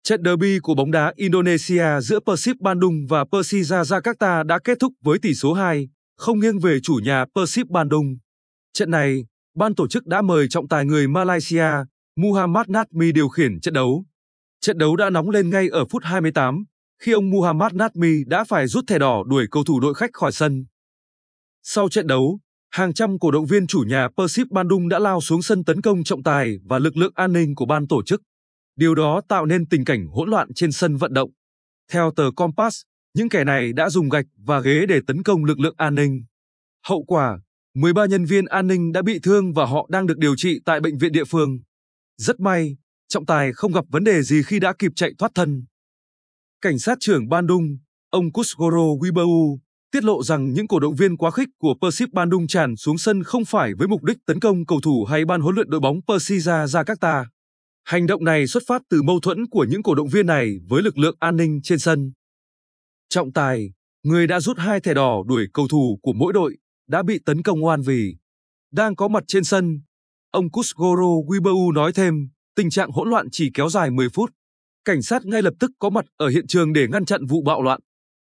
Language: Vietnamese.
Trận derby của bóng đá Indonesia giữa Persib Bandung và Persija Jakarta đã kết thúc với tỷ số 2-0 nghiêng về chủ nhà Persib Bandung. Trận này, ban tổ chức đã mời trọng tài người Malaysia, Muhammad Nazmi điều khiển trận đấu. Trận đấu đã nóng lên ngay ở phút 28, khi ông Muhammad Nazmi đã phải rút thẻ đỏ đuổi cầu thủ đội khách khỏi sân. Sau trận đấu, hàng trăm cổ động viên chủ nhà Persib Bandung đã lao xuống sân tấn công trọng tài và lực lượng an ninh của ban tổ chức. Điều đó tạo nên tình cảnh hỗn loạn trên sân vận động. Theo tờ Compass, những kẻ này đã dùng gạch và ghế để tấn công lực lượng an ninh. Hậu quả, 13 nhân viên an ninh đã bị thương và họ đang được điều trị tại bệnh viện địa phương. Rất may, trọng tài không gặp vấn đề gì khi đã kịp chạy thoát thân. Cảnh sát trưởng Bandung, ông Kusgoro Wibowo, tiết lộ rằng những cổ động viên quá khích của Persib Bandung tràn xuống sân không phải với mục đích tấn công cầu thủ hay ban huấn luyện đội bóng Persija Jakarta. Hành động này xuất phát từ mâu thuẫn của những cổ động viên này với lực lượng an ninh trên sân. Trọng tài, người đã rút 2 thẻ đỏ đuổi cầu thủ của mỗi đội, đã bị tấn công oan vì đang có mặt trên sân. Ông Kusgoro Wibowo nói thêm, tình trạng hỗn loạn chỉ kéo dài 10 phút. Cảnh sát ngay lập tức có mặt ở hiện trường để ngăn chặn vụ bạo loạn.